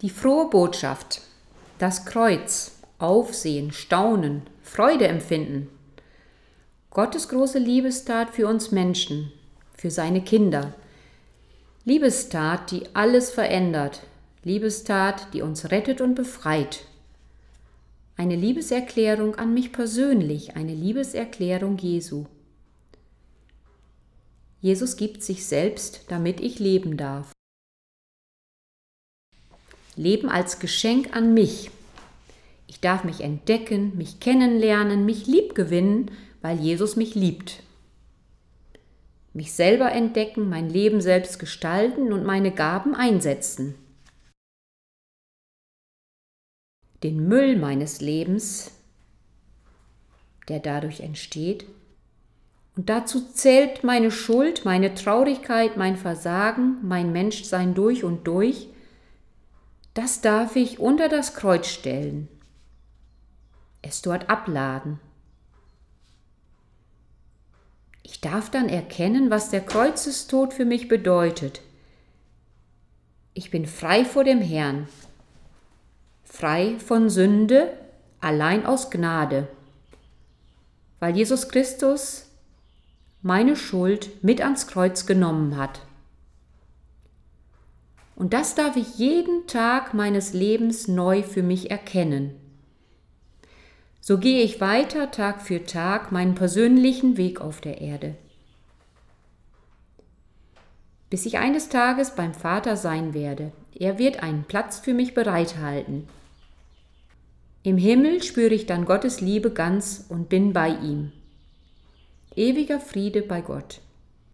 Die frohe Botschaft, das Kreuz, Aufsehen, Staunen, Freude empfinden. Gottes große Liebestat für uns Menschen, für seine Kinder. Liebestat, die alles verändert. Liebestat, die uns rettet und befreit. Eine Liebeserklärung an mich persönlich, eine Liebeserklärung Jesu. Jesus gibt sich selbst, damit ich leben darf. Leben als Geschenk an mich. Ich darf mich entdecken, mich kennenlernen, mich liebgewinnen, weil Jesus mich liebt. Mich selber entdecken, mein Leben selbst gestalten und meine Gaben einsetzen. Den Müll meines Lebens, der dadurch entsteht, und dazu zählt meine Schuld, meine Traurigkeit, mein Versagen, mein Menschsein durch und durch, das darf ich unter das Kreuz stellen, es dort abladen. Ich darf dann erkennen, was der Kreuzestod für mich bedeutet. Ich bin frei vor dem Herrn, frei von Sünde, allein aus Gnade, weil Jesus Christus meine Schuld mit ans Kreuz genommen hat. Und das darf ich jeden Tag meines Lebens neu für mich erkennen. So gehe ich weiter Tag für Tag meinen persönlichen Weg auf der Erde, bis ich eines Tages beim Vater sein werde. Er wird einen Platz für mich bereithalten. Im Himmel spüre ich dann Gottes Liebe ganz und bin bei ihm. Ewiger Friede bei Gott.